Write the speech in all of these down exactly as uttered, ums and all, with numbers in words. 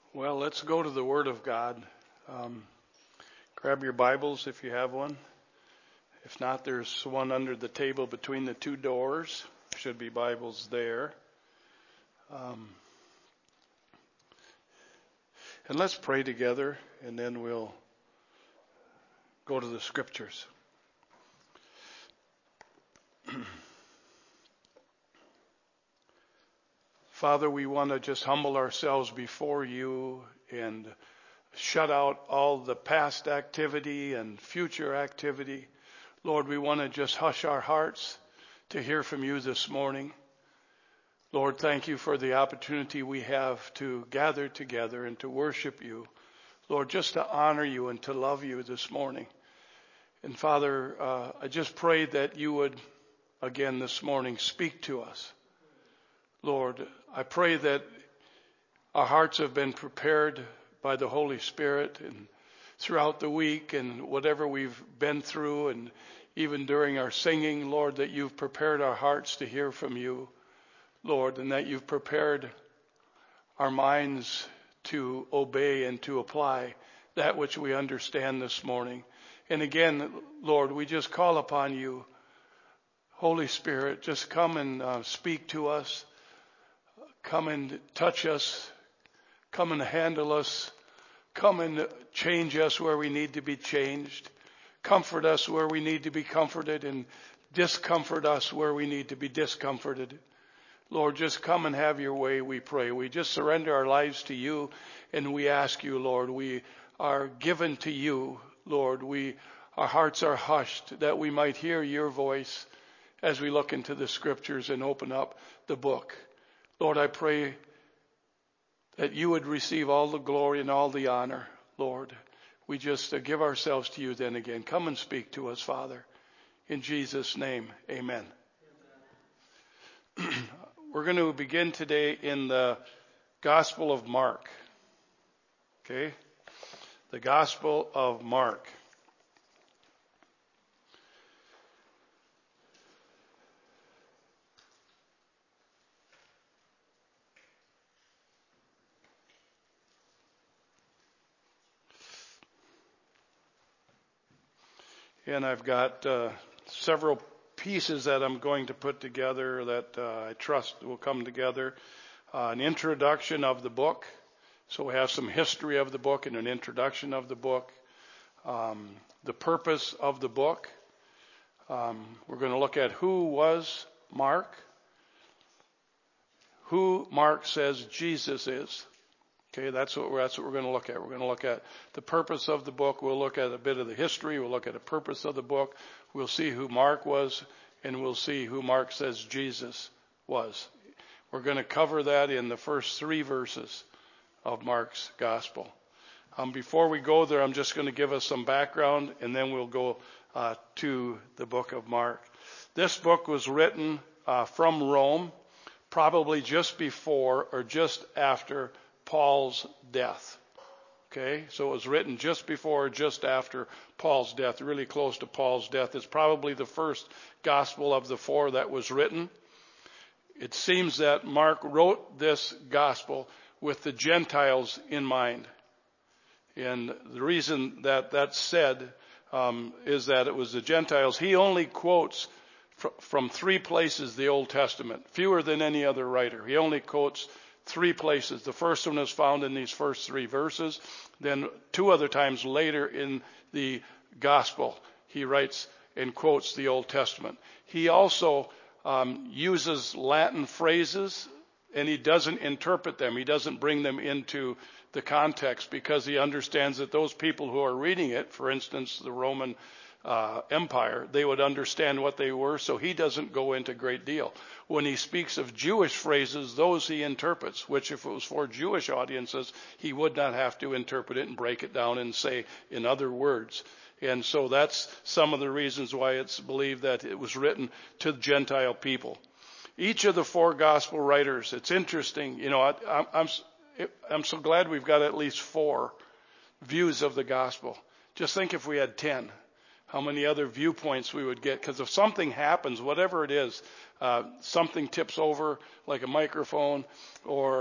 Well, let's go to the Word of God. Um, grab your Bibles if you have one. If not, there's one under the table between the two doors. Should be Bibles there. Um, and let's pray together, and then we'll go to the Scriptures. Father, we want to just humble ourselves before you and shut out all the past activity and future activity. Lord, we want to just hush our hearts to hear from you this morning. Lord, thank you for the opportunity we have to gather together and to worship you. Lord, just to honor you and to love you this morning. And Father, uh, I just pray that you would, again this morning, speak to us. Lord, I pray that our hearts have been prepared by the Holy Spirit and throughout the week and whatever we've been through and even during our singing, Lord, that you've prepared our hearts to hear from you, Lord, and that you've prepared our minds to obey and to apply that which we understand this morning. And again, Lord, we just call upon you, Holy Spirit, just come and uh, speak to us. Come and touch us. Come and handle us. Come and change us where we need to be changed. Comfort us where we need to be comforted and discomfort us where we need to be discomforted. Lord, just come and have your way, we pray. We just surrender our lives to you and we ask you, Lord, we are given to you, Lord. We, our hearts are hushed that we might hear your voice as we look into the scriptures and open up the book. Lord, I pray that you would receive all the glory and all the honor, Lord. We just uh, give ourselves to you then again. Come and speak to us, Father. In Jesus' name, amen. Amen. We're going to begin today in the Gospel of Mark. Okay? The Gospel of Mark. And I've got uh, several pieces that I'm going to put together that uh, I trust will come together. Uh, an introduction of the book. So we have some history of the book and an introduction of the book. Um, the purpose of the book. Um, we're going to look at who was Mark. Who Mark says Jesus is. Okay, that's what we're, that's what we're going to look at. We're going to look at the purpose of the book. We'll look at a bit of the history. We'll look at the purpose of the book. We'll see who Mark was, and we'll see who Mark says Jesus was. We're going to cover that in the first three verses of Mark's gospel. Um, before we go there, I'm just going to give us some background, and then we'll go uh, to the book of Mark. This book was written uh, from Rome, probably just before or just after Paul's death. Okay, so it was written just before or just after Paul's death, really close to Paul's death. It's probably the first gospel of the four that was written. It seems that Mark wrote this gospel with the Gentiles in mind. And the reason that that's said um, is that it was the Gentiles. He only quotes fr- from three places the Old Testament, fewer than any other writer. He only quotes three places. The first one is found in these first three verses. Then two other times later in the gospel, he writes and quotes the Old Testament. He also um, uses Latin phrases, and he doesn't interpret them. He doesn't bring them into the context because he understands that those people who are reading it, for instance, the Roman Uh, empire, they would understand what they were, so he doesn't go into great deal. When he speaks of Jewish phrases, those he interprets, which if it was for Jewish audiences, he would not have to interpret it and break it down and say in other words. And so that's some of the reasons why it's believed that it was written to Gentile people. Each of the four gospel writers, it's interesting, you know, I, I'm, I'm, I'm so glad we've got at least four views of the gospel. Just think if we had ten. How many other viewpoints we would get. Because if something happens, whatever it is, uh, something tips over like a microphone or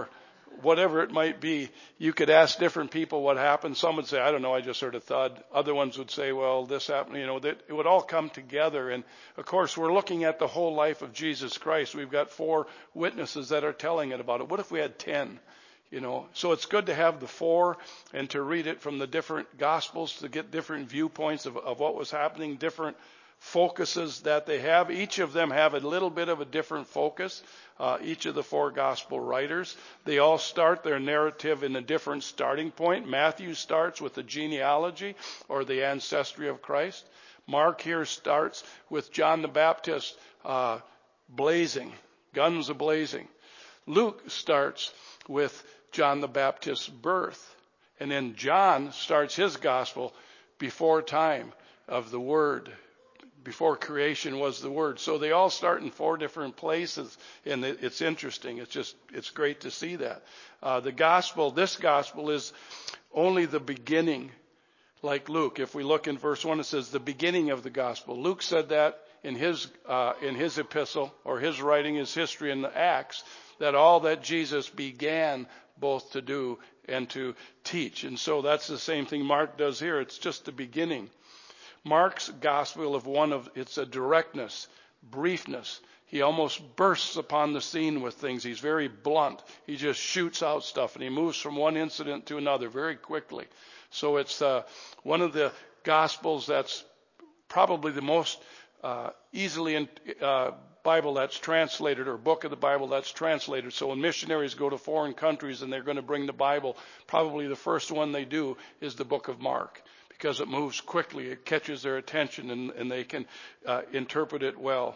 whatever it might be, you could ask different people what happened. Some would say, I don't know, I just heard a thud. Other ones would say, well, this happened, you know, that it would all come together. And of course, we're looking at the whole life of Jesus Christ. We've got four witnesses that are telling it about it. What if we had ten? You know, so it's good to have the four and to read it from the different gospels to get different viewpoints of, of what was happening, different focuses that they have. Each of them have a little bit of a different focus. Uh, each of the four gospel writers, they all start their narrative in a different starting point. Matthew starts with the genealogy or the ancestry of Christ. Mark here starts with John the Baptist uh, blazing, guns a-blazing. Luke starts with John the Baptist's birth. And then John starts his gospel before time of the Word. Before creation was the Word. So they all start in four different places, and it's interesting. It's just, it's great to see that. Uh, the gospel, this gospel is only the beginning, like Luke. If we look in verse one, it says the beginning of the gospel. Luke said that in his, uh, in his epistle, or his writing, his history in the Acts, that all that Jesus began both to do and to teach. And so that's the same thing Mark does here. It's just the beginning. Mark's gospel of one of, it's a directness, briefness. He almost bursts upon the scene with things. He's very blunt. He just shoots out stuff, and he moves from one incident to another very quickly. So it's uh, one of the gospels that's probably the most uh, easily in, uh, Bible that's translated, or book of the Bible that's translated. So when missionaries go to foreign countries and they're going to bring the Bible, probably the first one they do is the book of Mark, because it moves quickly, it catches their attention, and, and they can uh, interpret it well.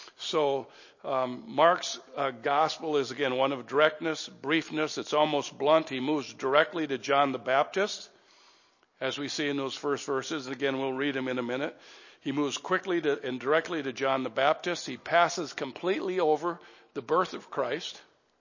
So um, Mark's uh, gospel is, again, one of directness, briefness. It's almost blunt. He moves directly to John the Baptist, as we see in those first verses. And again, we'll read them in a minute. He moves quickly to, and directly to John the Baptist. He passes completely over the birth of Christ.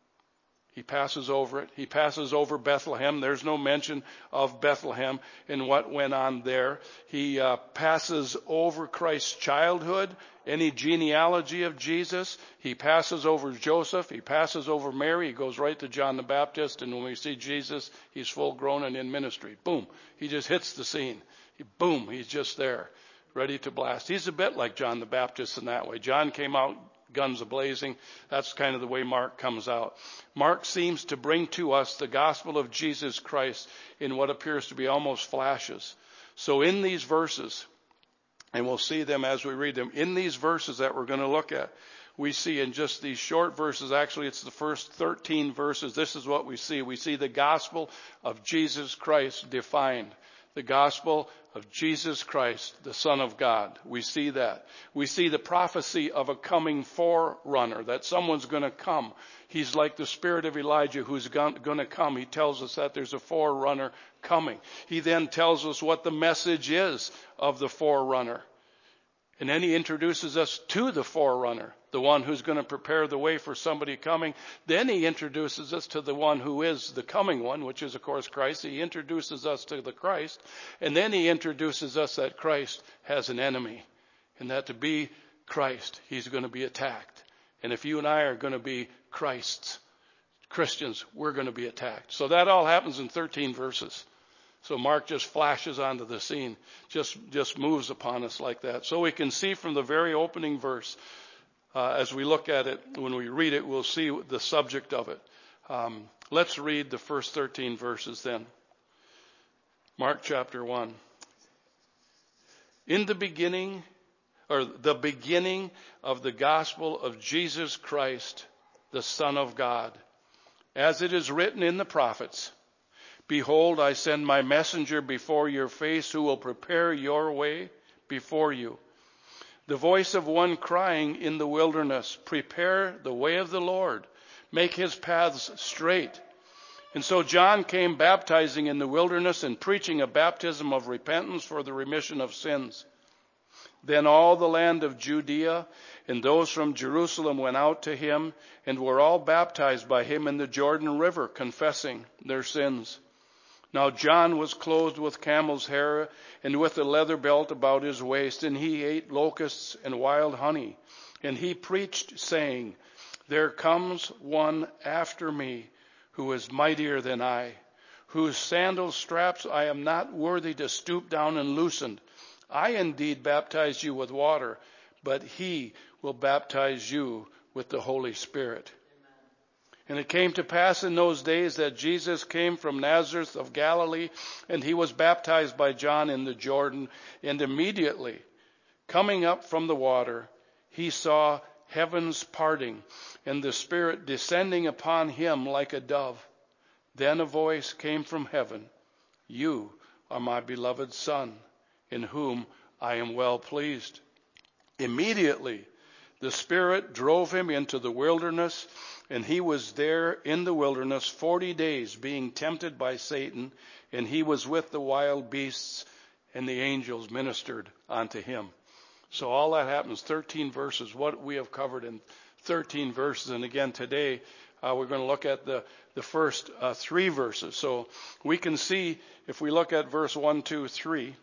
He passes over it. He passes over Bethlehem. There's no mention of Bethlehem and what went on there. He uh, passes over Christ's childhood, any genealogy of Jesus. He passes over Joseph. He passes over Mary. He goes right to John the Baptist. And when we see Jesus, he's full grown and in ministry. Boom. He just hits the scene. He, boom. He's just there, ready to blast. He's a bit like John the Baptist in that way. John came out guns a-blazing. That's kind of the way Mark comes out. Mark seems to bring to us the gospel of Jesus Christ in what appears to be almost flashes. So in these verses, and we'll see them as we read them, in these verses that we're going to look at, we see in just these short verses, actually it's the first thirteen verses, this is what we see. We see the gospel of Jesus Christ defined. The gospel of Jesus Christ, the Son of God. We see that. We see the prophecy of a coming forerunner, that someone's going to come. He's like the spirit of Elijah who's going to come. He tells us that there's a forerunner coming. He then tells us what the message is of the forerunner. And then he introduces us to the forerunner, the one who's going to prepare the way for somebody coming. Then he introduces us to the one who is the coming one, which is, of course, Christ. He introduces us to the Christ. And then he introduces us that Christ has an enemy, and that to be Christ, he's going to be attacked. And if you and I are going to be Christ's Christians, we're going to be attacked. So that all happens in thirteen verses. So Mark just flashes onto the scene, just, just moves upon us like that. So we can see from the very opening verse, uh, as we look at it, when we read it, we'll see the subject of it. Um, let's read the first thirteen verses then. Mark chapter one. In the beginning, or the beginning of the gospel of Jesus Christ, the Son of God, as it is written in the prophets, behold, I send my messenger before your face who will prepare your way before you. The voice of one crying in the wilderness, prepare the way of the Lord, make his paths straight. And so John came baptizing in the wilderness and preaching a baptism of repentance for the remission of sins. Then all the land of Judea and those from Jerusalem went out to him and were all baptized by him in the Jordan River, confessing their sins. Now John was clothed with camel's hair and with a leather belt about his waist, and he ate locusts and wild honey. And he preached, saying, there comes one after me, who is mightier than I, whose sandal straps I am not worthy to stoop down and loosen. I indeed baptize you with water, but he will baptize you with the Holy Spirit. And it came to pass in those days that Jesus came from Nazareth of Galilee, and he was baptized by John in the Jordan. And immediately, coming up from the water, he saw heavens parting, and the Spirit descending upon him like a dove. Then a voice came from heaven, "You are my beloved Son, in whom I am well pleased." Immediately, the Spirit drove him into the wilderness, and he was there in the wilderness forty days, being tempted by Satan, and he was with the wild beasts, and the angels ministered unto him. So all that happens, thirteen verses, what we have covered in thirteen verses. And again, today, uh, we're going to look at the, the first uh, three verses. So we can see, if we look at verse one, two, three,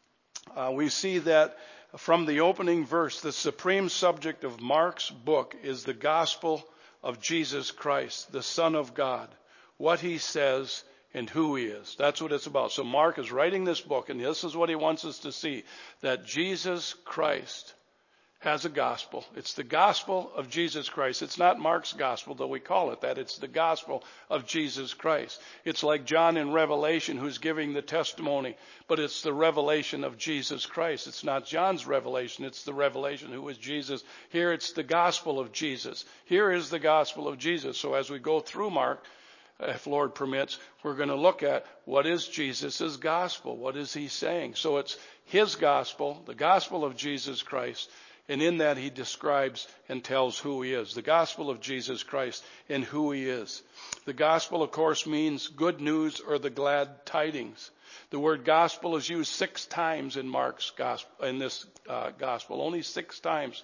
uh, we see that from the opening verse, the supreme subject of Mark's book is the gospel of Jesus Christ, the Son of God, what he says and who he is. That's what it's about. So Mark is writing this book, and this is what he wants us to see, that Jesus Christ has a gospel. It's the gospel of Jesus Christ. It's not Mark's gospel, though we call it that. It's the gospel of Jesus Christ. It's like John in Revelation who's giving the testimony, but it's the revelation of Jesus Christ. It's not John's revelation. It's the revelation who is Jesus. Here it's the gospel of Jesus. Here is the gospel of Jesus. So as we go through Mark, if Lord permits, we're going to look at what is Jesus' gospel. What is he saying? So it's his gospel, the gospel of Jesus Christ. And in that he describes and tells who he is. The gospel of Jesus Christ and who he is. The gospel, of course, means good news or the glad tidings. The word gospel is used six times in Mark's gospel, in this uh, gospel. Only six times.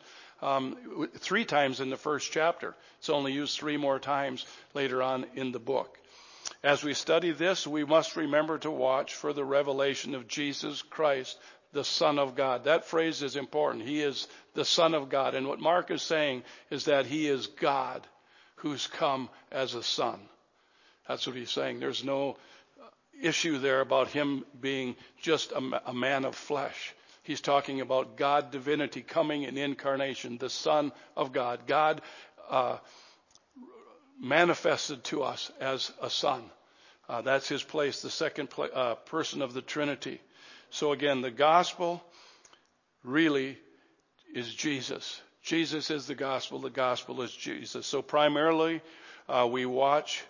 Um, three times in the first chapter. It's only used three more times later on in the book. As we study this, we must remember to watch for the revelation of Jesus Christ, the Son of God. That phrase is important. He is the Son of God. And what Mark is saying is that he is God who's come as a son. That's what he's saying. There's no issue there about him being just a, a man of flesh. He's talking about God divinity coming in incarnation, the Son of God. God uh, manifested to us as a son. Uh, that's his place, the second pla- uh, person of the Trinity. So again, the gospel really is Jesus. Jesus is the gospel. The gospel is Jesus. So primarily, uh, we watch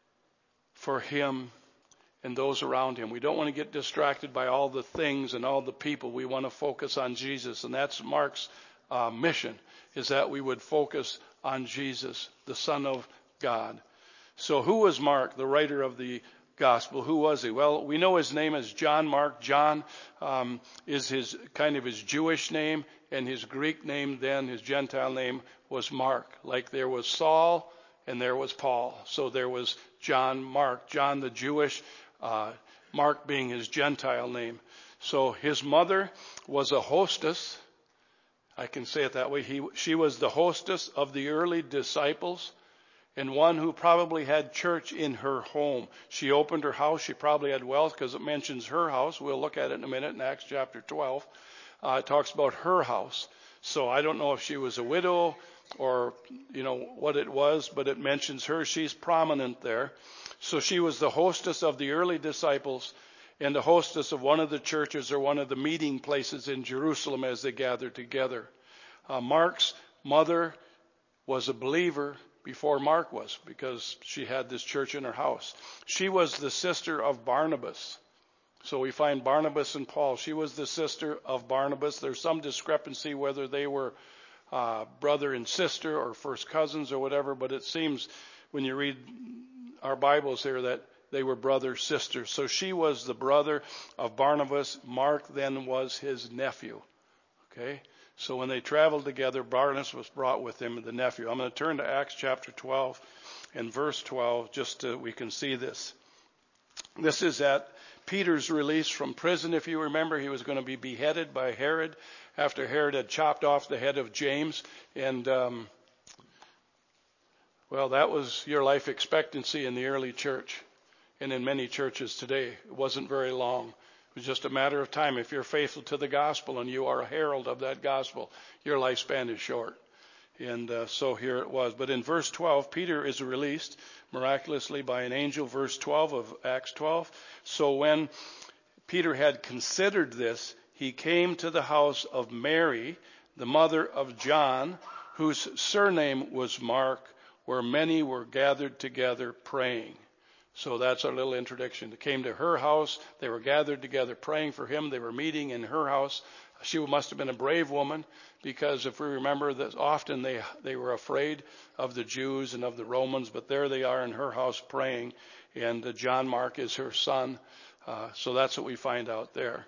for him and those around him. We don't want to get distracted by all the things and all the people. We want to focus on Jesus. And that's Mark's uh, mission, is that we would focus on Jesus, the Son of God. So who was Mark, the writer of the gospel? Who was he? Well, we know his name is John Mark. John um, is his kind of his Jewish name, and his Greek name then, his Gentile name, was Mark. Like there was Saul and there was Paul. So there was John Mark. John the Jewish, uh, Mark being his Gentile name. So his mother was a hostess. I can say it that way. He, she was the hostess of the early disciples, and one who probably had church in her home. She opened her house. She probably had wealth because it mentions her house. We'll look at it in a minute in Acts chapter twelve. Uh, it talks about her house. So I don't know if she was a widow or, you know, what it was, but it mentions her. She's prominent there. So she was the hostess of the early disciples and the hostess of one of the churches or one of the meeting places in Jerusalem as they gathered together. Uh, Mark's mother was a believer before Mark was, because she had this church in her house. She was the sister of Barnabas. So we find Barnabas and Paul. She was the sister of Barnabas. There's some discrepancy whether they were uh, brother and sister or first cousins or whatever, but it seems when you read our Bibles here that they were brother, sisters. So she was the brother of Barnabas. Mark then was his nephew. Okay? So when they traveled together, Barnabas was brought with him, the nephew. I'm going to turn to Acts chapter twelve and verse twelve, just so we can see this. This is at Peter's release from prison. If you remember, he was going to be beheaded by Herod after Herod had chopped off the head of James. And um, Well, that was your life expectancy in the early church and in many churches today. It wasn't very long. It was just a matter of time. If you're faithful to the gospel and you are a herald of that gospel, your lifespan is short. And uh, so here it was. But in verse twelve, Peter is released miraculously by an angel, verse twelve of Acts twelve. So when Peter had considered this, he came to the house of Mary, the mother of John, whose surname was Mark, where many were gathered together praying. So that's our little introduction. They came to her house. They were gathered together praying for him. They were meeting in her house. She must have been a brave woman, because if we remember that often they, they were afraid of the Jews and of the Romans, but there they are in her house praying, and uh, John Mark is her son. Uh, so that's what we find out there.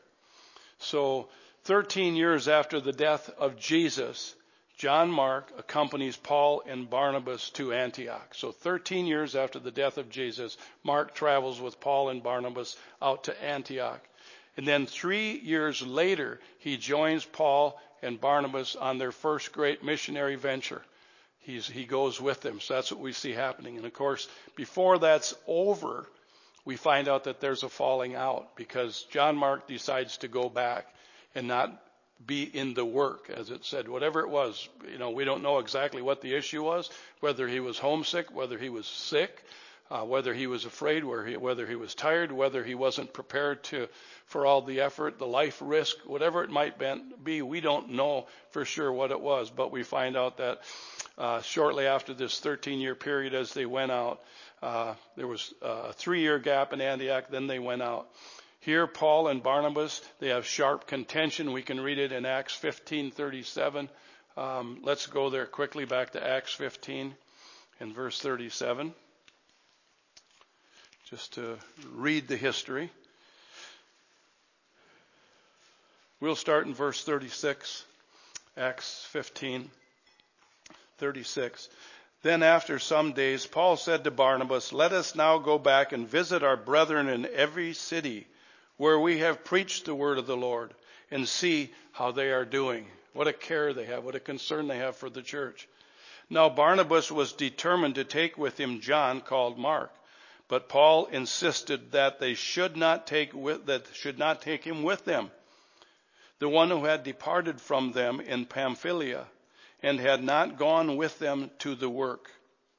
So thirteen years after the death of Jesus, John Mark accompanies Paul and Barnabas to Antioch. So thirteen years after the death of Jesus, Mark travels with Paul and Barnabas out to Antioch. And then three years later, he joins Paul and Barnabas on their first great missionary venture. He's, he goes with them. So that's what we see happening. And of course, before that's over, we find out that there's a falling out, because John Mark decides to go back and not be in the work, as it said. Whatever it was, you know, we don't know exactly what the issue was, whether he was homesick, whether he was sick, uh, whether he was afraid, whether he, whether he was tired, whether he wasn't prepared to for all the effort, the life risk, whatever it might be. We don't know for sure what it was, but we find out that uh, shortly after this thirteen-year period, as they went out, uh, there was a three-year gap in Antioch, then they went out. Here, Paul and Barnabas, they have sharp contention. We can read it in Acts fifteen thirty-seven. Um, let's go there quickly, back to Acts fifteen and verse thirty-seven, just to read the history. We'll start in verse thirty-six, Acts fifteen thirty-six. Then after some days, Paul said to Barnabas, "Let us now go back and visit our brethren in every city where we have preached the word of the Lord, and see how they are doing." What a care they have, what a concern they have for the church. Now Barnabas was determined to take with him John, called Mark, but Paul insisted that they should not take with, that should not take him with them, the one who had departed from them in Pamphylia, and had not gone with them to the work.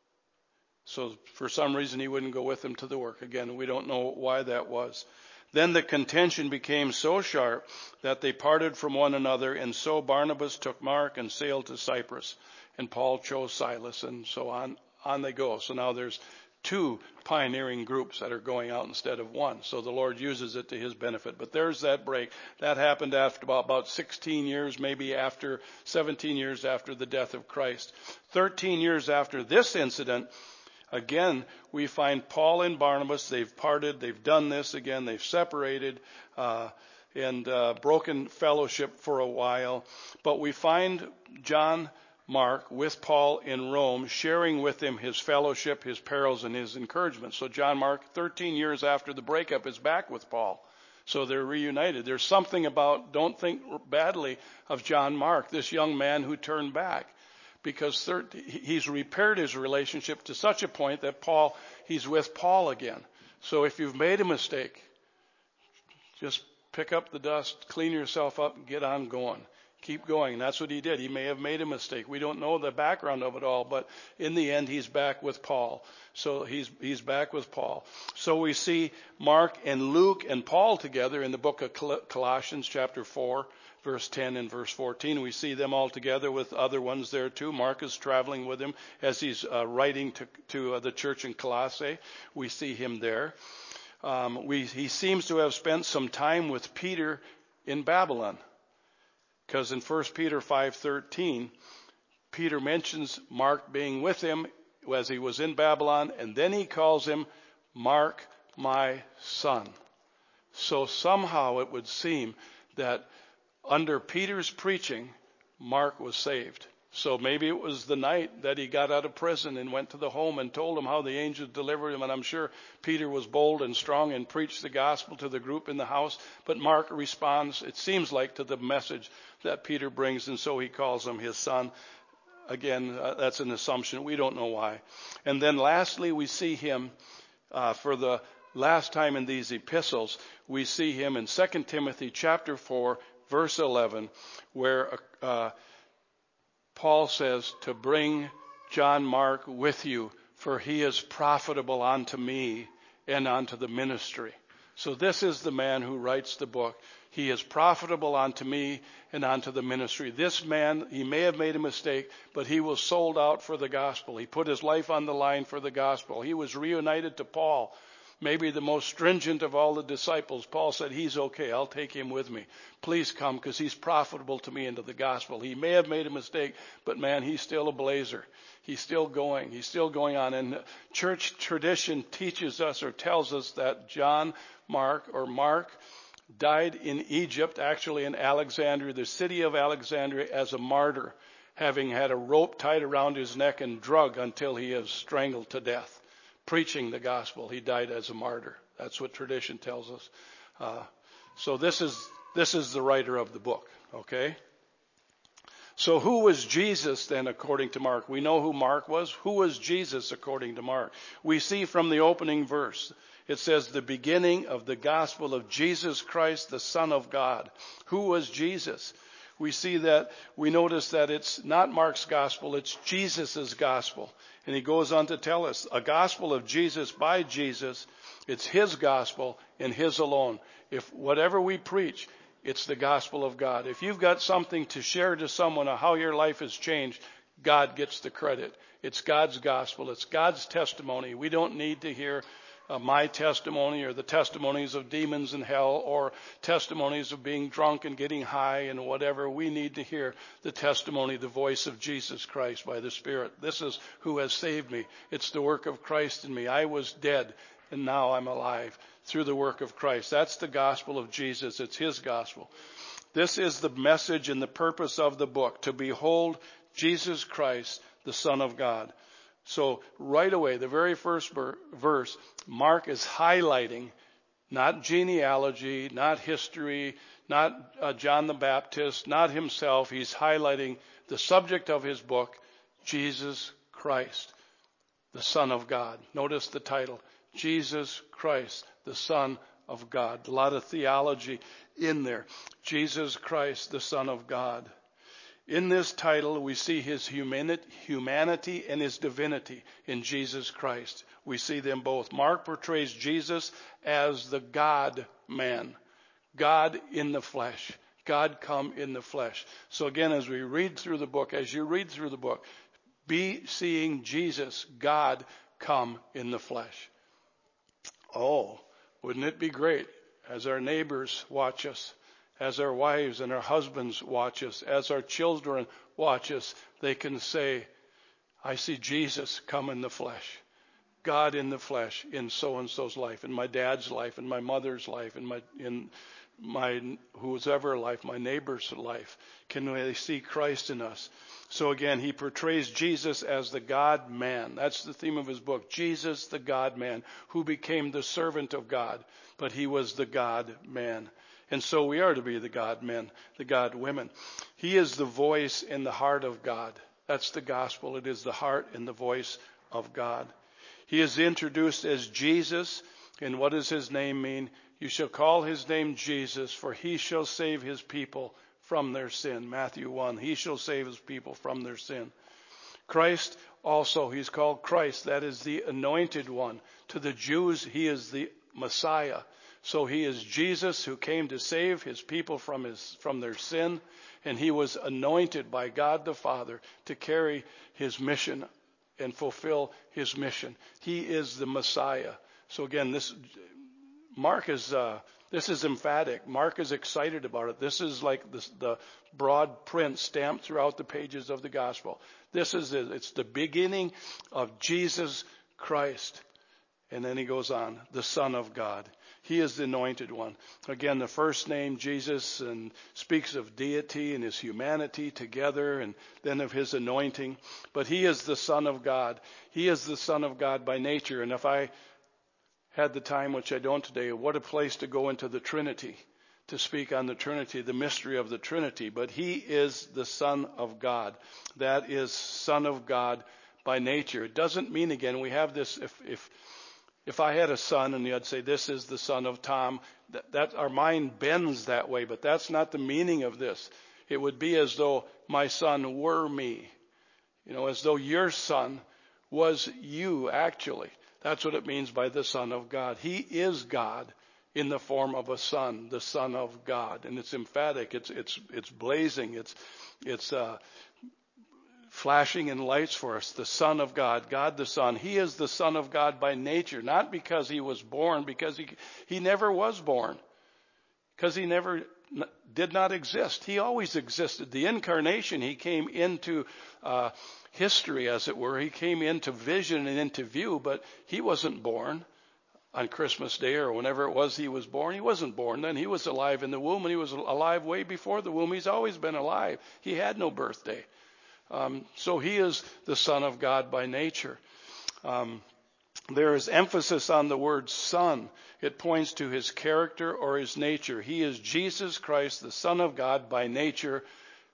So for some reason he wouldn't go with them to the work. Again, we don't know why that was. Then the contention became so sharp that they parted from one another, and so Barnabas took Mark and sailed to Cyprus, and Paul chose Silas, and so on, on they go. So now there's two pioneering groups that are going out instead of one. So the Lord uses it to his benefit. But there's that break. That happened after about, about sixteen years, maybe after seventeen years after the death of Christ. thirteen years after this incident, again, we find Paul and Barnabas. They've parted. They've done this again. They've separated uh, and uh, broken fellowship for a while. But we find John Mark with Paul in Rome, sharing with him his fellowship, his perils, and his encouragement. So John Mark, thirteen years after the breakup, is back with Paul. So they're reunited. There's something about, don't think badly of John Mark, this young man who turned back, because he's repaired his relationship to such a point that Paul, he's with Paul again. So if you've made a mistake, just pick up the dust, clean yourself up, and get on going. Keep going. And that's what he did. He may have made a mistake. We don't know the background of it all, but in the end, he's back with Paul. So he's he's back with Paul. So we see Mark and Luke and Paul together in the book of Colossians, chapter four, verse ten and verse fourteen. We see them all together with other ones there too. Mark is traveling with him as he's uh, writing to, to uh, the church in Colossae. We see him there. Um, we, he seems to have spent some time with Peter in Babylon, because in First Peter five thirteen, Peter mentions Mark being with him as he was in Babylon, and then he calls him Mark, my son. So somehow it would seem that under Peter's preaching, Mark was saved. So maybe it was the night that he got out of prison and went to the home and told him how the angel delivered him. And I'm sure Peter was bold and strong and preached the gospel to the group in the house. But Mark responds, it seems like, to the message that Peter brings. And so he calls him his son. again, uh, that's an assumption. We don't know why. And then lastly, we see him uh, for the last time in these epistles, we see him in Second Timothy chapter four, verse eleven, where uh, Paul says to bring John Mark with you, for he is profitable unto me and unto the ministry. So this is the man who writes the book. He is profitable unto me and unto the ministry. This man, he may have made a mistake, but he was sold out for the gospel. He put his life on the line for the gospel. He was reunited to Paul, maybe the most stringent of all the disciples. Paul said, he's okay, I'll take him with me. Please come, because he's profitable to me into the gospel. He may have made a mistake, but man, he's still a blazer. He's still going. He's still going on. And church tradition teaches us or tells us that John Mark or Mark died in Egypt, actually in Alexandria, the city of Alexandria, as a martyr, having had a rope tied around his neck and drug until he is strangled to death. Preaching the gospel, he died as a martyr. That's what tradition tells us. Uh, so this is this is the writer of the book, okay? So who was Jesus then according to Mark? We know who Mark was. Who was Jesus according to Mark? We see from the opening verse, it says the beginning of the gospel of Jesus Christ, the Son of God. Who was Jesus? We see that, we notice that it's not Mark's gospel, it's Jesus' gospel. And he goes on to tell us a gospel of Jesus by Jesus. It's his gospel and his alone. If whatever we preach, it's the gospel of God. If you've got something to share to someone of how your life has changed, God gets the credit. It's God's gospel. It's God's testimony. We don't need to hear uh, my testimony or the testimonies of demons in hell or testimonies of being drunk and getting high and whatever. We need to hear the testimony, the voice of Jesus Christ by the Spirit. This is who has saved me. It's the work of Christ in me. I was dead, and now I'm alive through the work of Christ. That's the gospel of Jesus. It's his gospel. This is the message and the purpose of the book, to behold Jesus Christ, the Son of God. So right away, the very first verse, Mark is highlighting not genealogy, not history, not uh, John the Baptist, not himself. He's highlighting the subject of his book, Jesus Christ, the Son of God. Notice the title, Jesus Christ, the Son of God. A lot of theology in there. Jesus Christ, the Son of God. In this title, we see his humanity and his divinity in Jesus Christ. We see them both. Mark portrays Jesus as the God-man, God in the flesh, God come in the flesh. So again, as we read through the book, as you read through the book, be seeing Jesus, God, come in the flesh. Oh, wouldn't it be great as our neighbors watch us, as our wives and our husbands watch us, as our children watch us, they can say, I see Jesus come in the flesh, God in the flesh in so-and-so's life, in my dad's life, in my mother's life, in my in my whose ever life, my neighbor's life. Can they see Christ in us? So again, he portrays Jesus as the God-man. That's the theme of his book. Jesus, the God-man, who became the servant of God, but he was the God-man. And so we are to be the God-men, the God-women. He is the voice in the heart of God. That's the gospel. It is the heart and the voice of God. He is introduced as Jesus. And what does his name mean? You shall call his name Jesus, for he shall save his people from their sin. Matthew one, he shall save his people from their sin. Christ also, he's called Christ. That is the anointed one. To the Jews, he is the Messiah. So he is Jesus who came to save his people from his from their sin, and he was anointed by God the Father to carry his mission and fulfill his mission. He is the Messiah. So again, this Mark is uh, this is emphatic. Mark is excited about it. This is like this, the broad print stamped throughout the pages of the gospel. This is it. It's the beginning of Jesus Christ. And then he goes on, the Son of God. He is the anointed one. Again, the first name, Jesus, and speaks of deity and his humanity together, and then of his anointing. But he is the Son of God. He is the Son of God by nature. And if I had the time, which I don't today, what a place to go into the Trinity, to speak on the Trinity, the mystery of the Trinity, but he is the Son of God. That is Son of God by nature. It doesn't mean, again, we have this, if if if I had a son and I'd say this is the son of Tom, that, that our mind bends that way, but that's not the meaning of this. It would be as though my son were me, you know, as though your son was you, actually. That's what it means by the Son of God. He is God in the form of a son, the Son of God. And it's emphatic, it's it's it's blazing, it's it's uh, flashing in lights for us. The Son of God, God the Son. He is the Son of God by nature, not because he was born, because he he never was born, because he never did not exist. He always existed. The incarnation, he came into uh, history, as it were. He came into vision and into view, but he wasn't born on Christmas Day or whenever it was he was born. He wasn't born then. He was alive in the womb, and he was alive way before the womb. He's always been alive. He had no birthday. Um, so he is the Son of God by nature. Um, there is emphasis on the word Son. It points to his character or his nature. He is Jesus Christ, the Son of God by nature.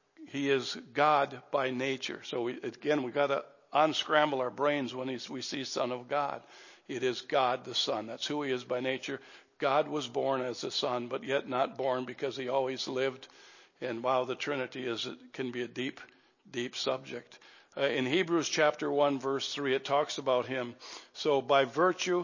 He is God by nature. So we, again, we got to unscramble our brains when we see Son of God. It is God the Son. That's who he is by nature. God was born as a son, but yet not born because he always lived. And wow, the Trinity is can be a deep, deep subject. Uh, in Hebrews chapter one, verse three, it talks about him. So by virtue,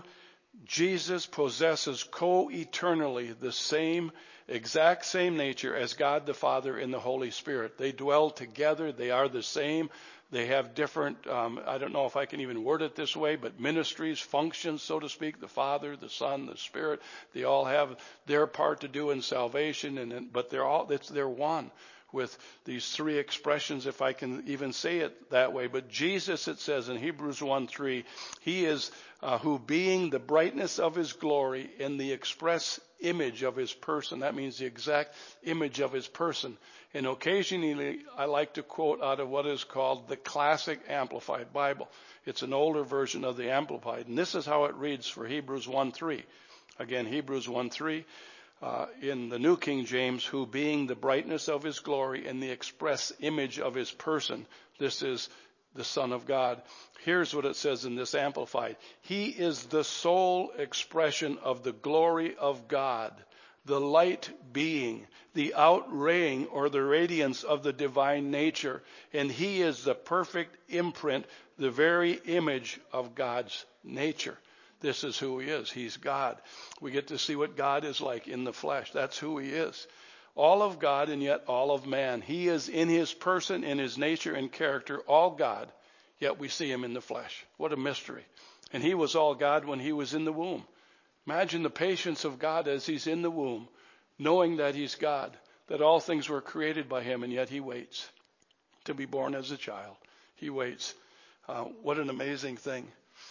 Jesus possesses co-eternally the same, exact same nature as God the Father and the Holy Spirit. They dwell together. They are the same. They have different, um, I don't know if I can even word it this way, but ministries, functions, so to speak. The Father, the Son, the Spirit, they all have their part to do in salvation, and but they're all, it's, they're one with these three expressions, if I can even say it that way. But Jesus, it says in Hebrews one three, he is uh, who being the brightness of his glory and the express image of his person. That means the exact image of his person. And occasionally I like to quote out of what is called the Classic Amplified Bible. It's an older version of the Amplified. And this is how it reads for Hebrews one three. Again, Hebrews one three. Uh, in the New King James, who being the brightness of his glory and the express image of his person. This is the Son of God. Here's what it says in this Amplified. He is the sole expression of the glory of God, the light being, the outraying or the radiance of the divine nature. And he is the perfect imprint, the very image of God's nature. This is who he is. He's God. We get to see what God is like in the flesh. That's who he is. All of God and yet all of man. He is in his person, in his nature and character, all God, yet we see him in the flesh. What a mystery. And he was all God when he was in the womb. Imagine the patience of God as he's in the womb, knowing that he's God, that all things were created by him, and yet he waits to be born as a child. He waits. Uh, what an amazing thing.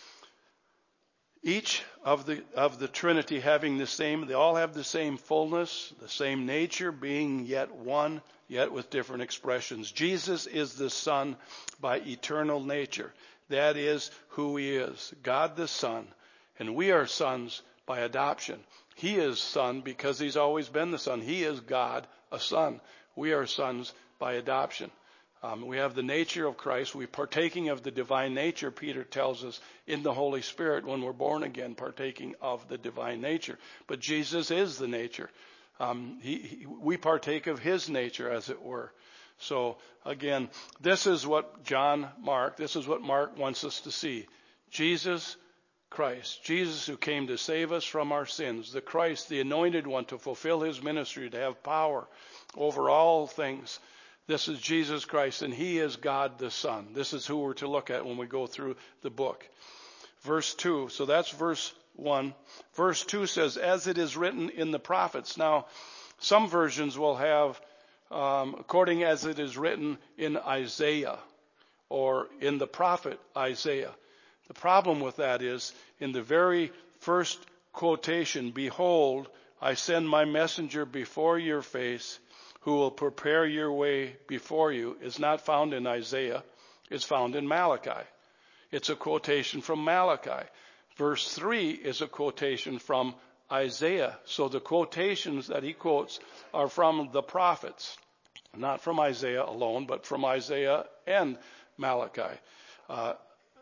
Each of the of the Trinity having the same, they all have the same fullness, the same nature, being yet one, yet with different expressions. Jesus is the Son by eternal nature. That is who he is, God the Son. And we are sons by adoption. He is Son because he's always been the Son. He is God, a Son. We are sons by adoption. Um, we have the nature of Christ. We're partaking of the divine nature, Peter tells us, in the Holy Spirit when we're born again, partaking of the divine nature. But Jesus is the nature. Um, he, he, we partake of his nature, as it were. So, again, this is what John Mark, this is what Mark wants us to see. Jesus Christ, Jesus who came to save us from our sins, the Christ, the anointed one to fulfill his ministry, to have power over all things. This is Jesus Christ, and he is God the Son. This is who we're to look at when we go through the book. Verse two, so that's verse one. Verse two says, as it is written in the prophets. Now, some versions will have, um, according as it is written in Isaiah, or in the prophet Isaiah. The problem with that is, in the very first quotation, behold, I send my messenger before your face, who will prepare your way before you, is not found in Isaiah. It's found in Malachi. It's a quotation from Malachi. Verse three is a quotation from Isaiah. So the quotations that he quotes are from the prophets, not from Isaiah alone, but from Isaiah and Malachi. Uh,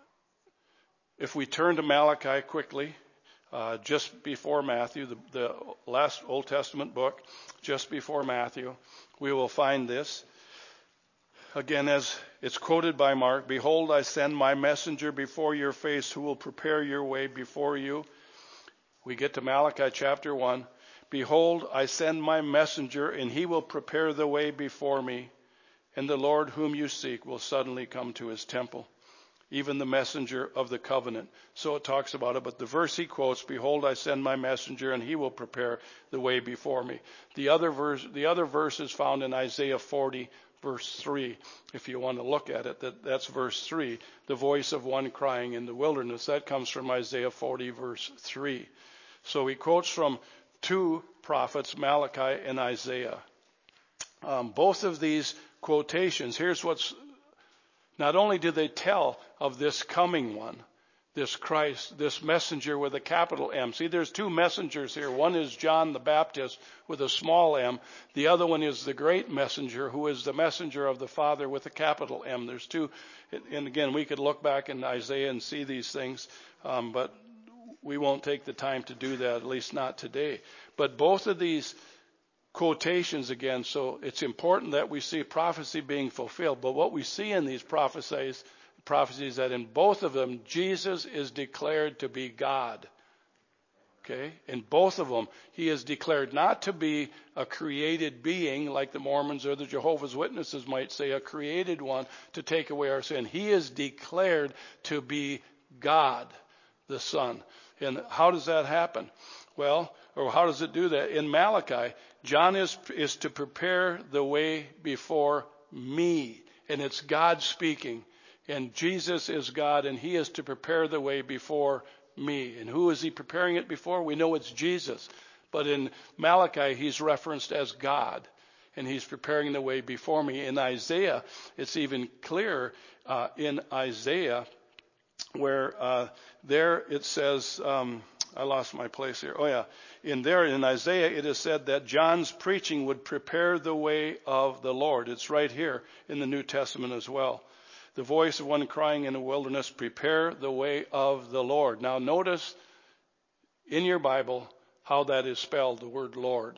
if we turn to Malachi quickly, uh, just before Matthew, the, the last Old Testament book, just before Matthew, we will find this. Again, as it's quoted by Mark, "Behold, I send my messenger before your face who will prepare your way before you." We get to Malachi chapter one. "Behold, I send my messenger, and he will prepare the way before me. And the Lord whom you seek will suddenly come to his temple, even the messenger of the covenant." So it talks about it. But the verse he quotes, "Behold, I send my messenger, and he will prepare the way before me." The other verse, the other verse is found in Isaiah forty, verse three. If you want to look at it, that, that's verse three. "The voice of one crying in the wilderness." That comes from Isaiah forty, verse three. So he quotes from two prophets, Malachi and Isaiah. Um, both of these quotations, here's what's, not only do they tell of this coming one, this Christ, this messenger with a capital M. See, there's two messengers here. One is John the Baptist with a small m. The other one is the great messenger, who is the messenger of the Father with a capital M. There's two. And again, we could look back in Isaiah and see these things, um, but we won't take the time to do that, at least not today. But both of these quotations, again, so it's important that we see prophecy being fulfilled. But what we see in these prophecies, prophecies that in both of them, Jesus is declared to be God. Okay? In both of them, he is declared not to be a created being like the Mormons or the Jehovah's Witnesses might say, a created one to take away our sin. He is declared to be God, the Son. And how does that happen? Well, or how does it do that? In Malachi, John is, is to prepare the way before me. And it's God speaking. And Jesus is God, and he is to prepare the way before me. And who is he preparing it before? We know it's Jesus. But in Malachi, he's referenced as God. And he's preparing the way before me. In Isaiah, it's even clearer uh, in Isaiah, where uh, there it says, um, I lost my place here. Oh yeah, in there in Isaiah it is said that John's preaching would prepare the way of the Lord. It's right here in the New Testament as well. "The voice of one crying in the wilderness, prepare the way of the Lord." Now notice in your Bible how that is spelled, the word Lord.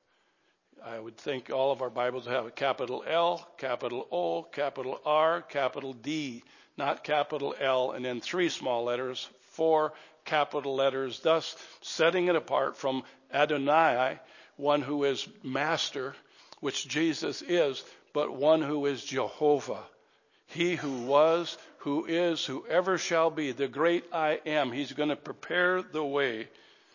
I would think all of our Bibles have a capital L, capital O, capital R, capital D. Not capital L, and then three small letters, four capital letters, thus setting it apart from Adonai, one who is master, which Jesus is, but one who is Jehovah. He who was, who is, who ever shall be, the great I am. He's going to prepare the way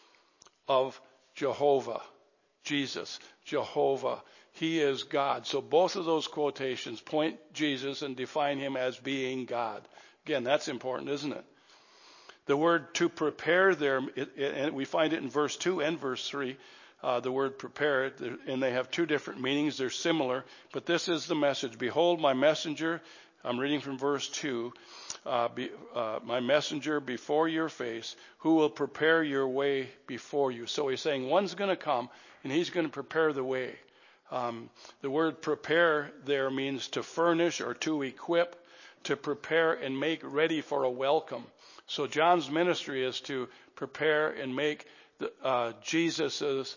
of Jehovah, Jesus, Jehovah. He is God. So both of those quotations point Jesus and define him as being God. Again, that's important, isn't it? The word "to prepare" there, it, it, and we find it in verse two and verse three, uh, the word "prepare," and they have two different meanings. They're similar, but this is the message. "Behold, my messenger," I'm reading from verse two, uh, be, uh, "my messenger before your face, who will prepare your way before you." So he's saying one's going to come, and he's going to prepare the way. Um, the word "prepare" there means to furnish or to equip, to prepare and make ready for a welcome. So John's ministry is to prepare and make the, uh, Jesus's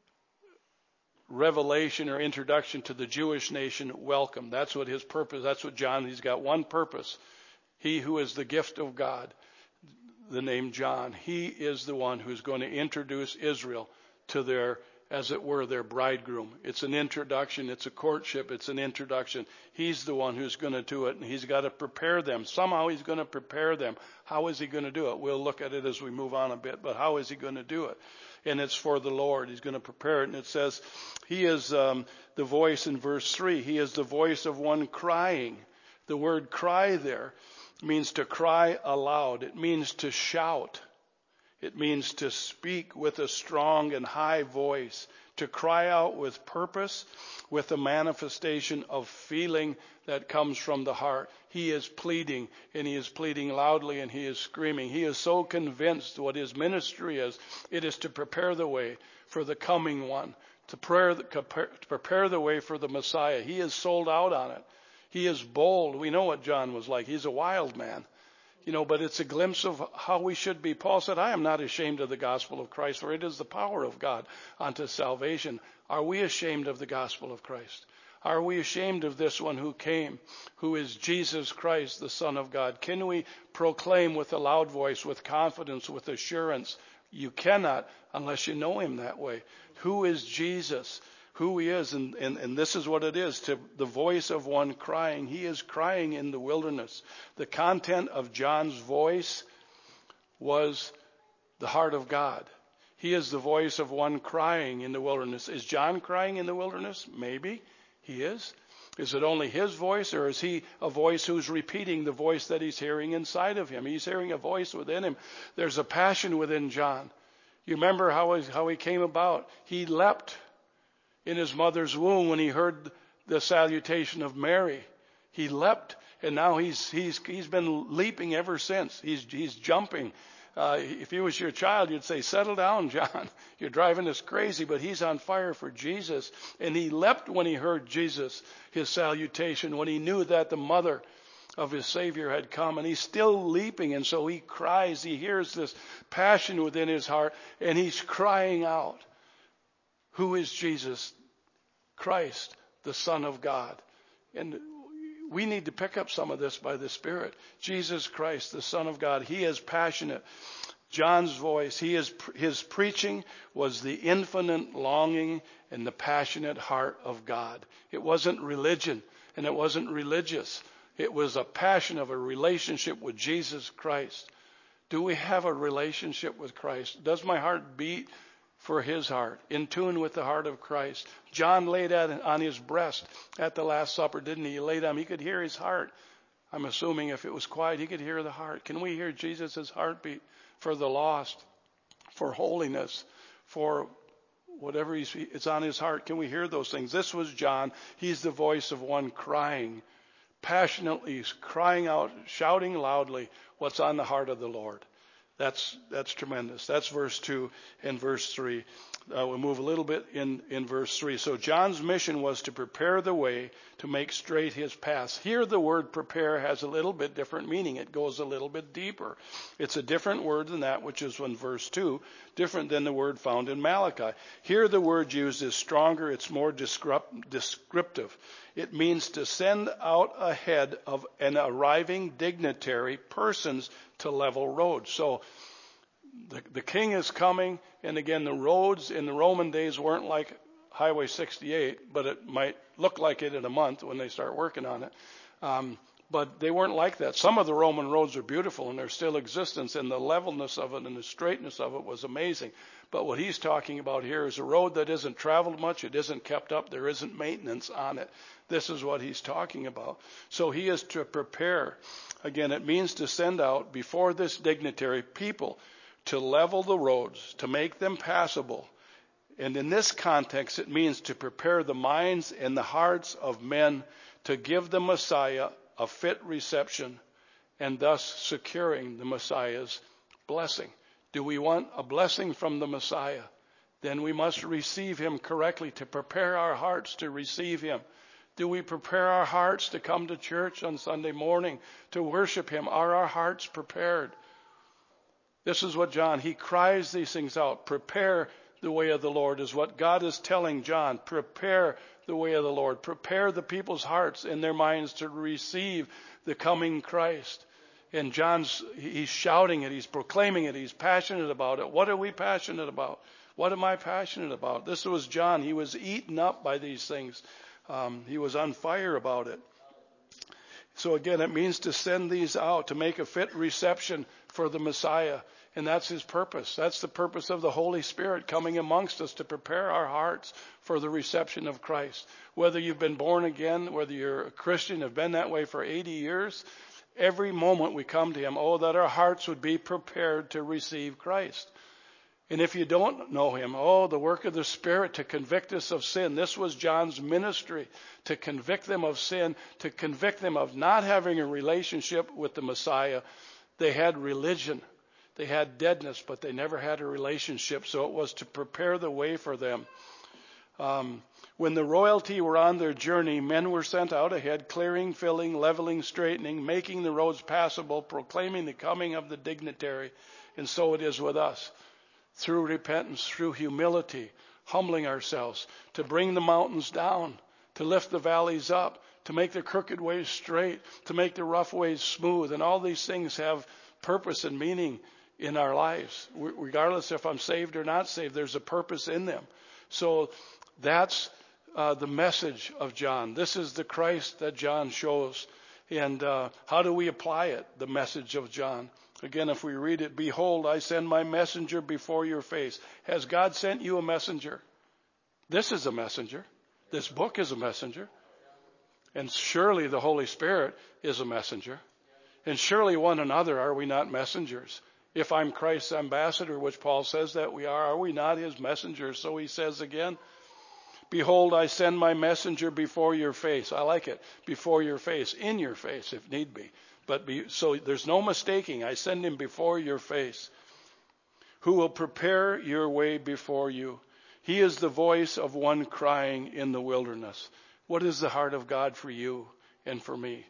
revelation or introduction to the Jewish nation welcome. That's what his purpose. That's what John. He's got one purpose. He who is the gift of God, the name John. He is the one who's going to introduce Israel to their, as it were, their bridegroom. It's an introduction. It's a courtship. It's an introduction. He's the one who's going to do it, and he's got to prepare them. Somehow he's going to prepare them. How is he going to do it? We'll look at it as we move on a bit, but how is he going to do it? And it's for the Lord. He's going to prepare it. And it says he is um, the voice in verse three. He is the voice of one crying. The word "cry" there means to cry aloud. It means to shout. It means to speak with a strong and high voice, to cry out with purpose, with a manifestation of feeling that comes from the heart. He is pleading, and he is pleading loudly, and he is screaming. He is so convinced what his ministry is. It is to prepare the way for the coming one, to prepare, to prepare the way for the Messiah. He is sold out on it. He is bold. We know what John was like. He's a wild man. You know, but it's a glimpse of how we should be. Paul said, I am not ashamed of the gospel of Christ, for it is the power of God unto salvation. Are we ashamed of the gospel of Christ? Are we ashamed of this one who came, who is Jesus Christ, the Son of God? Can we proclaim with a loud voice, with confidence, with assurance? You cannot unless you know him that way. Who is Jesus? Who he is, and, and, and this is what it is, to the voice of one crying. He is crying in the wilderness. The content of John's voice was the heart of God. He is the voice of one crying in the wilderness. Is John crying in the wilderness? Maybe he is. Is it only his voice, or is he a voice who's repeating the voice that he's hearing inside of him? He's hearing a voice within him. There's a passion within John. You remember how he, how he came about? He leapt in his mother's womb when he heard the salutation of Mary. He leapt, and now he's he's he's been leaping ever since. He's he's jumping. Uh, if he was your child, you'd say, settle down, John. You're driving us crazy, but he's on fire for Jesus. And he leapt when he heard Jesus, his salutation, when he knew that the mother of his Savior had come, and he's still leaping. And so he cries, he hears this passion within his heart, and he's crying out. Who is Jesus Christ, the Son of God? And we need to pick up some of this by the Spirit. Jesus Christ, the Son of God, he is passionate. John's voice, he is, his preaching was the infinite longing and the passionate heart of God. It wasn't religion, and it wasn't religious. It was a passion of a relationship with Jesus Christ. Do we have a relationship with Christ? Does my heart beat for his heart, in tune with the heart of Christ? John laid that on his breast at the Last Supper, didn't he? He laid on, he could hear his heart. I'm assuming if it was quiet, he could hear the heart. Can we hear Jesus' heartbeat for the lost, for holiness, for whatever he's, it's on his heart? Can we hear those things? This was John. He's the voice of one crying, passionately crying out, shouting loudly what's on the heart of the Lord. That's that's tremendous. That's verse two and verse three. Uh, we'll move a little bit in, in verse three. So John's mission was to prepare the way, to make straight his paths. Here the word prepare has a little bit different meaning. It goes a little bit deeper. It's a different word than that which is in verse two, different than the word found in Malachi. Here the word used is stronger. It's more descriptive. It means to send out ahead of an arriving dignitary, persons, to level roads. So the, the king is coming, and again, the roads in the Roman days weren't like Highway sixty-eight, but it might look like it in a month when they start working on it. Um, but they weren't like that. Some of the Roman roads are beautiful, and they're still in existence, and the levelness of it and the straightness of it was amazing. But what he's talking about here is a road that isn't traveled much. It isn't kept up. There isn't maintenance on it. This is what he's talking about. So he is to prepare. Again, it means to send out before this dignitary people to level the roads, to make them passable. And in this context, it means to prepare the minds and the hearts of men to give the Messiah a fit reception, and thus securing the Messiah's blessing. Do we want a blessing from the Messiah? Then we must receive him correctly, to prepare our hearts to receive him. Do we prepare our hearts to come to church on Sunday morning to worship him? Are our hearts prepared? This is what John, he cries these things out. Prepare the way of the Lord is what God is telling John. Prepare the way of the Lord. Prepare the people's hearts and their minds to receive the coming Christ. And John's, he's shouting it. He's proclaiming it. He's passionate about it. What are we passionate about? What am I passionate about? This was John. He was eaten up by these things. Um, he was on fire about it. So again, it means to send these out, to make a fit reception for the Messiah. And that's his purpose. That's the purpose of the Holy Spirit coming amongst us, to prepare our hearts for the reception of Christ. Whether you've been born again, whether you're a Christian, have been that way for eighty years, every moment we come to him, oh, that our hearts would be prepared to receive Christ. And if you don't know him, oh, the work of the Spirit to convict us of sin. This was John's ministry, to convict them of sin, to convict them of not having a relationship with the Messiah. They had religion. They had deadness, but they never had a relationship. So it was to prepare the way for them. Um, when the royalty were on their journey, men were sent out ahead, clearing, filling, leveling, straightening, making the roads passable, proclaiming the coming of the dignitary. And so it is with us. Through repentance, through humility, humbling ourselves, to bring the mountains down, to lift the valleys up, to make the crooked ways straight, to make the rough ways smooth. And all these things have purpose and meaning in our lives. Regardless if I'm saved or not saved, there's a purpose in them. So that's uh, the message of John. This is the Christ that John shows. And uh, how do we apply it, the message of John? Again, if we read it, behold, I send my messenger before your face. Has God sent you a messenger? This is a messenger. This book is a messenger. And surely the Holy Spirit is a messenger. And surely one another, are we not messengers? If I'm Christ's ambassador, which Paul says that we are, are we not his messengers? So he says again, behold, I send my messenger before your face. I like it. Before your face, in your face, if need be. But be, so there's no mistaking. I send him before your face, who will prepare your way before you. He is the voice of one crying in the wilderness. What is the heart of God for you and for me?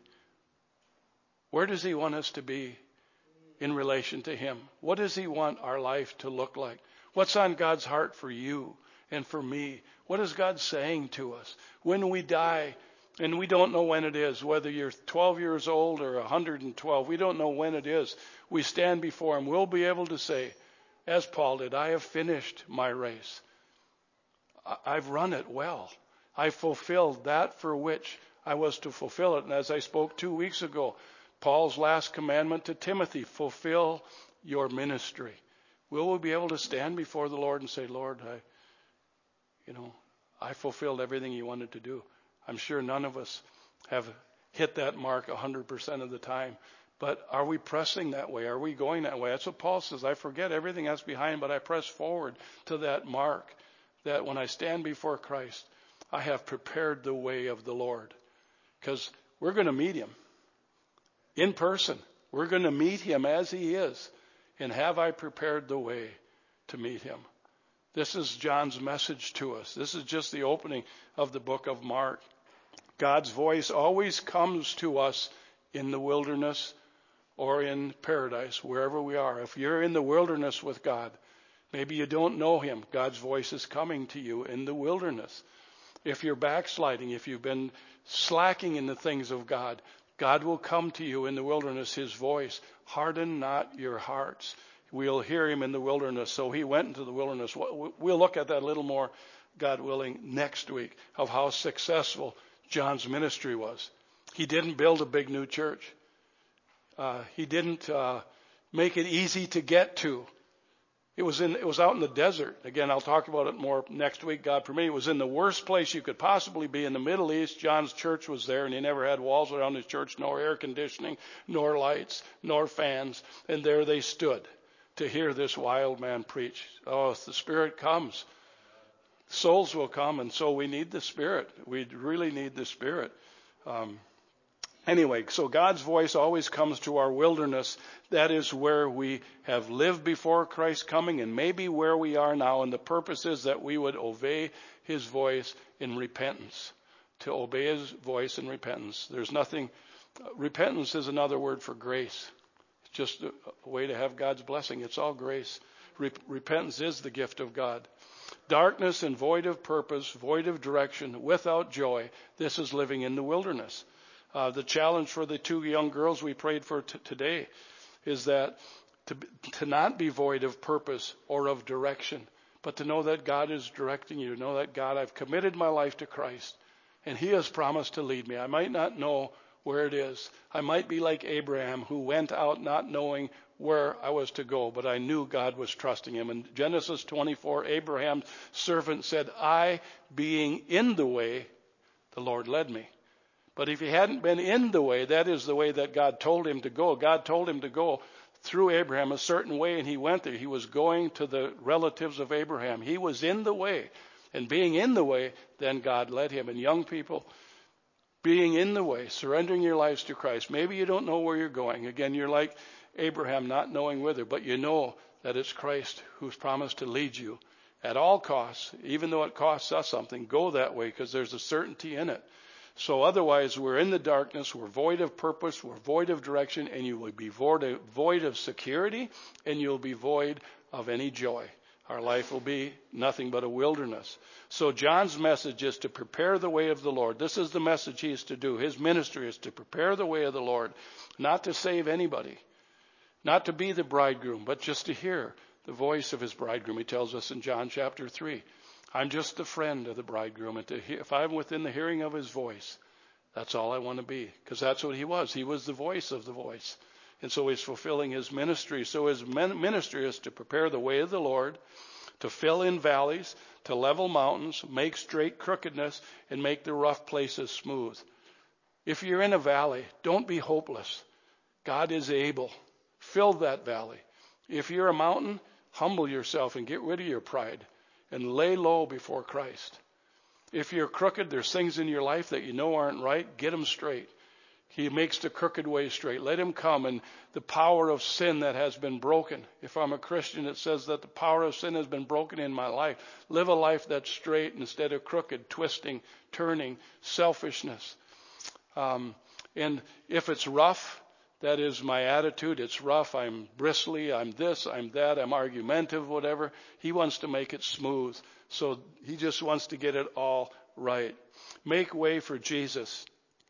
Where does he want us to be in relation to him? What does he want our life to look like? What's on God's heart for you and for me? What is God saying to us? When we die, and we don't know when it is, whether you're twelve years old or one hundred twelve, we don't know when it is. We stand before him. We'll be able to say, as Paul did, I have finished my race. I've run it well. I fulfilled that for which I was to fulfill it. And as I spoke two weeks ago, Paul's last commandment to Timothy, fulfill your ministry. Will we be able to stand before the Lord and say, Lord, I, you know, I fulfilled everything you wanted to do. I'm sure none of us have hit that mark one hundred percent of the time. But are we pressing that way? Are we going that way? That's what Paul says. I forget everything that's behind, but I press forward to that mark, that when I stand before Christ, I have prepared the way of the Lord. Because we're going to meet him in person. We're going to meet him as he is. And have I prepared the way to meet him? This is John's message to us. This is just the opening of the book of Mark. God's voice always comes to us in the wilderness or in paradise, wherever we are. If you're in the wilderness with God, maybe you don't know him, God's voice is coming to you in the wilderness. If you're backsliding, if you've been slacking in the things of God, God will come to you in the wilderness, his voice. Harden not your hearts. We'll hear him in the wilderness. So he went into the wilderness. We'll look at that a little more, God willing, next week, of how successful John's ministry was. He didn't build a big new church. Uh, he didn't uh, make it easy to get to. It was in. It was out in the desert. Again, I'll talk about it more next week, God permitting. It was in the worst place you could possibly be in the Middle East. John's church was there, and he never had walls around his church, nor air conditioning, nor lights, nor fans. And there they stood to hear this wild man preach. Oh, if the Spirit comes, souls will come, and so we need the Spirit. We really need the Spirit. Um, anyway, so God's voice always comes to our wilderness. That is where we have lived before Christ's coming, and maybe where we are now. And the purpose is that we would obey his voice in repentance. To obey his voice in repentance. There's nothing. Repentance is another word for grace. It's just a, a way to have God's blessing. It's all grace. Re- repentance is the gift of God. Darkness and void of purpose, void of direction, without joy. This is living in the wilderness. Uh, the challenge for the two young girls we prayed for t- today is that to, to not be void of purpose or of direction, but to know that God is directing you, to know that God, I've committed my life to Christ, and he has promised to lead me. I might not know where it is. I might be like Abraham, who went out not knowing where I was to go, but I knew God was trusting him. In Genesis twenty-four, Abraham's servant said, I, being in the way, the Lord led me. But if he hadn't been in the way, that is the way that God told him to go. God told him to go through Abraham a certain way, and he went there. He was going to the relatives of Abraham. He was in the way. And being in the way, then God led him. And young people, being in the way, surrendering your lives to Christ. Maybe you don't know where you're going. Again, you're like Abraham, not knowing whither, but you know that it's Christ who's promised to lead you at all costs, even though it costs us something. Go that way because there's a certainty in it. So otherwise, we're in the darkness, we're void of purpose, we're void of direction, and you will be void of, void of security, and you'll be void of any joy. Our life will be nothing but a wilderness. So John's message is to prepare the way of the Lord. This is the message he is to do. His ministry is to prepare the way of the Lord, not to save anybody, not to be the bridegroom, but just to hear the voice of his bridegroom. He tells us in John chapter three. I'm just a friend of the bridegroom. And to hear, if I'm within the hearing of his voice, that's all I want to be. Because that's what he was. He was the voice of the voice. And so he's fulfilling his ministry. So his ministry is to prepare the way of the Lord, to fill in valleys, to level mountains, make straight crookedness, and make the rough places smooth. If you're in a valley, don't be hopeless. God is able. Fill that valley. If you're a mountain, humble yourself and get rid of your pride. And lay low before Christ. If you're crooked, there's things in your life that you know aren't right, get them straight. He makes the crooked way straight. Let him come, and the power of sin that has been broken. If I'm a Christian, it says that the power of sin has been broken in my life. Live a life that's straight instead of crooked, twisting, turning, selfishness. Um, and if it's rough, that is my attitude. It's rough. I'm bristly. I'm this. I'm that. I'm argumentative, whatever. He wants to make it smooth. So he just wants to get it all right. Make way for Jesus.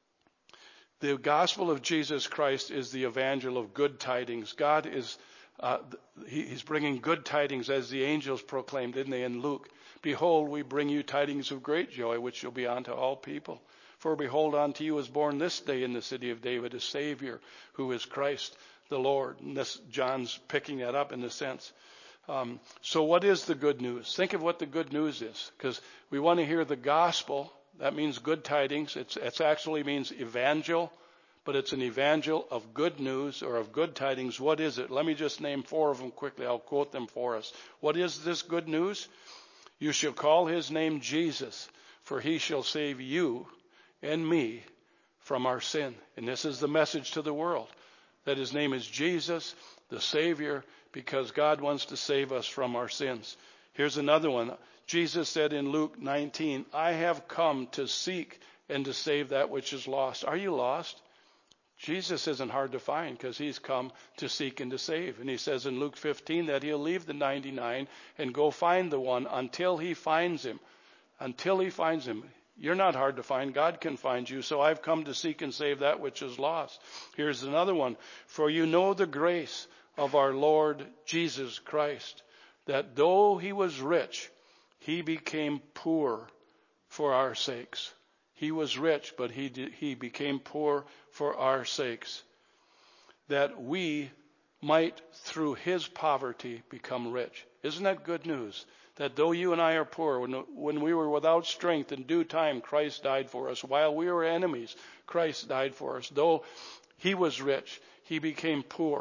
The gospel of Jesus Christ is the evangel of good tidings. God is, uh, he, he's bringing good tidings as the angels proclaimed, didn't they, in Luke? Behold, we bring you tidings of great joy, which shall be unto all people. For behold, unto you is born this day in the city of David a Savior, who is Christ the Lord. And this, John's picking that up in a sense. Um, so what is the good news? Think of what the good news is, because we want to hear the gospel. That means good tidings. It's, it actually means evangel, but it's an evangel of good news or of good tidings. What is it? Let me just name four of them quickly. I'll quote them for us. What is this good news? You shall call his name Jesus, for he shall save you and me from our sin. And this is the message to the world, that his name is Jesus, the Savior, because God wants to save us from our sins. Here's another one. Jesus said in Luke nineteen, I have come to seek and to save that which is lost. Are you lost? Jesus isn't hard to find because he's come to seek and to save. And he says in Luke fifteen that he'll leave the ninety-nine and go find the one until he finds him. Until he finds him. You're not hard to find. God can find you. So I've come to seek and save that which is lost. Here's another one. For you know the grace of our Lord Jesus Christ, that though he was rich, he became poor for our sakes. He was rich, but he did, he became poor for our sakes, that we might through his poverty become rich. Isn't that good news? That though you and I are poor, when, when we were without strength, in due time Christ died for us. While we were enemies, Christ died for us. Though he was rich, he became poor,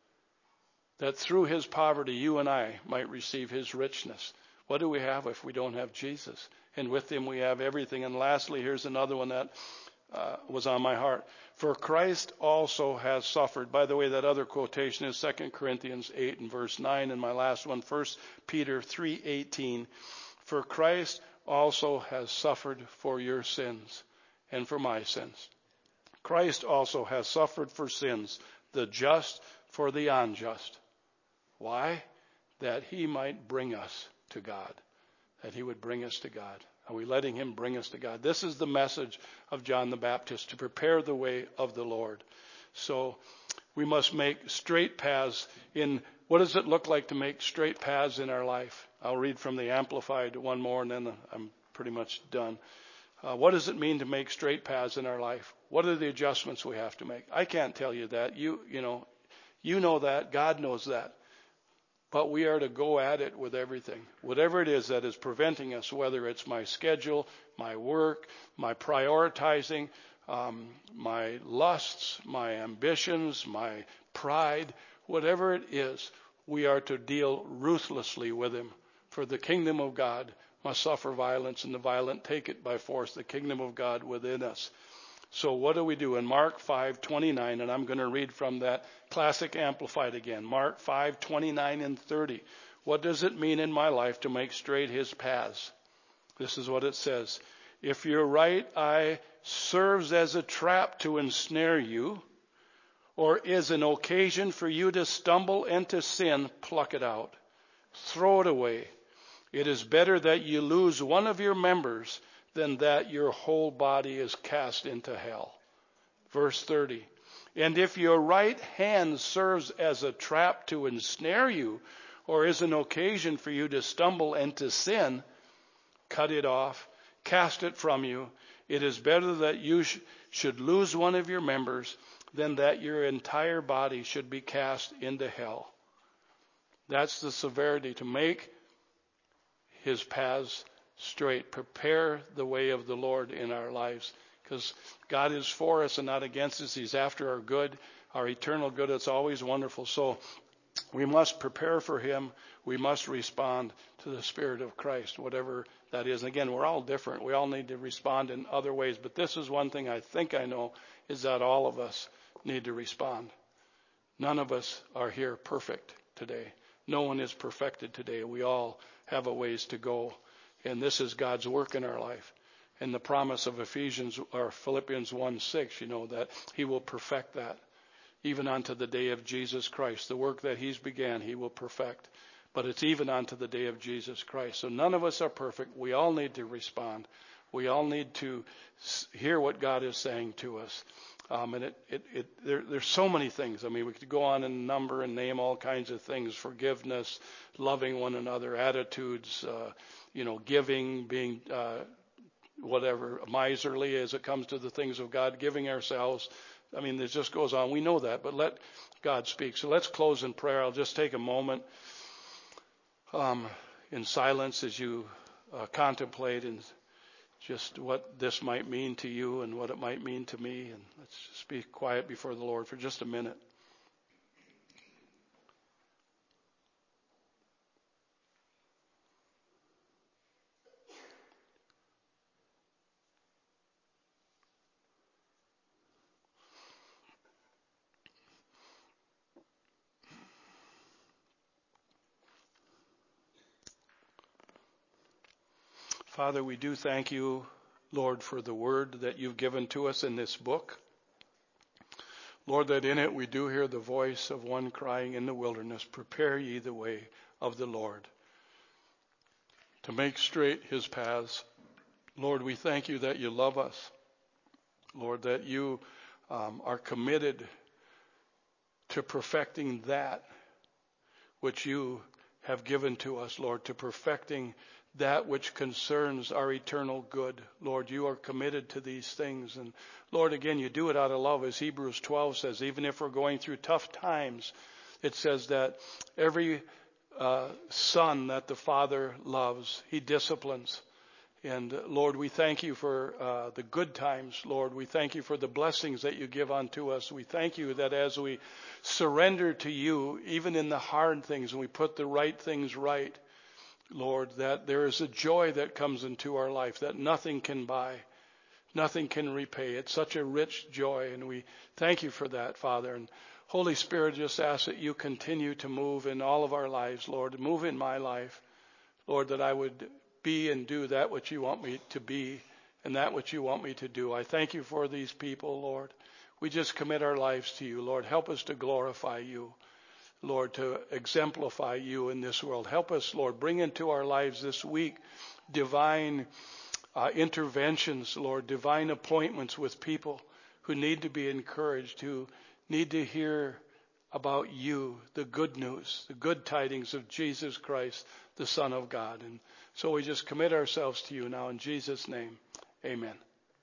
that through his poverty you and I might receive his richness. What do we have if we don't have Jesus? And with him we have everything. And lastly, here's another one that uh, was on my heart. For Christ also has suffered. By the way, that other quotation is Second Corinthians eight and verse nine. And my last one, First Peter three eighteen. For Christ also has suffered for your sins and for my sins. Christ also has suffered for sins, the just for the unjust. Why? That he might bring us to God. That he would bring us to God. Are we letting him bring us to God? This is the message of John the Baptist, to prepare the way of the Lord. So we must make straight paths in, what does it look like to make straight paths in our life? I'll read from the Amplified one more and then I'm pretty much done. Uh, what does it mean to make straight paths in our life? What are the adjustments we have to make? I can't tell you that. You, you know, you know that. God knows that. But we are to go at it with everything. Whatever it is that is preventing us, whether it's my schedule, my work, my prioritizing, um, my lusts, my ambitions, my pride, whatever it is, we are to deal ruthlessly with him. For the kingdom of God must suffer violence, and the violent take it by force, the kingdom of God within us. So what do we do? In Mark five twenty-nine, and I'm going to read from that classic Amplified again. Mark five twenty-nine and thirty. What does it mean in my life to make straight his paths? This is what it says. If your right eye serves as a trap to ensnare you, or is an occasion for you to stumble into sin, pluck it out. Throw it away. It is better that you lose one of your members than that your whole body is cast into hell. Verse thirty. And if your right hand serves as a trap to ensnare you, or is an occasion for you to stumble into sin, cut it off, cast it from you. It is better that you sh- should lose one of your members than that your entire body should be cast into hell. That's the severity, to make his paths straight. Prepare the way of the Lord in our lives, because God is for us and not against us. He's after our good, our eternal good. It's always wonderful. So we must prepare for him. We must respond to the Spirit of Christ, whatever that is. And again, we're all different. We all need to respond in other ways. But this is one thing I think I know, is that all of us need to respond. None of us are here perfect today. No one is perfected today. We all have a ways to go. And this is God's work in our life. And the promise of Ephesians or Philippians one six, you know, that he will perfect that. Even unto the day of Jesus Christ. The work that he's began, he will perfect. But it's even unto the day of Jesus Christ. So none of us are perfect. We all need to respond. We all need to hear what God is saying to us. Um, and it, it, it, there, there's so many things. I mean, we could go on and number and name all kinds of things: forgiveness, loving one another, attitudes, uh, you know, giving, being uh, whatever, miserly as it comes to the things of God, giving ourselves. I mean, it just goes on. We know that, but let God speak. So let's close in prayer. I'll just take a moment um, in silence as you uh, contemplate and just what this might mean to you and what it might mean to me. And let's just be quiet before the Lord for just a minute. Father, we do thank you, Lord, for the word that you've given to us in this book. Lord, that in it we do hear the voice of one crying in the wilderness, prepare ye the way of the Lord, to make straight his paths. Lord, we thank you that you love us. Lord, that you um, are committed to perfecting that which you have given to us, Lord, to perfecting that which concerns our eternal good. Lord, you are committed to these things. And Lord, again, you do it out of love. As Hebrews twelve says, even if we're going through tough times, it says that every uh, son that the Father loves, he disciplines. And uh, Lord, we thank you for uh, the good times, Lord. We thank you for the blessings that you give unto us. We thank you that as we surrender to you, even in the hard things, and we put the right things right, Lord, that there is a joy that comes into our life that nothing can buy, nothing can repay. It's such a rich joy, and we thank you for that, Father. And Holy Spirit, just ask that you continue to move in all of our lives, Lord. Move in my life, Lord, that I would be and do that which you want me to be and that which you want me to do. I thank you for these people, Lord. We just commit our lives to you, Lord. Help us to glorify you, Lord, to exemplify you in this world. Help us, Lord, bring into our lives this week divine uh, interventions, Lord, divine appointments with people who need to be encouraged, who need to hear about you, the good news, the good tidings of Jesus Christ, the Son of God. And so we just commit ourselves to you now in Jesus' name. Amen.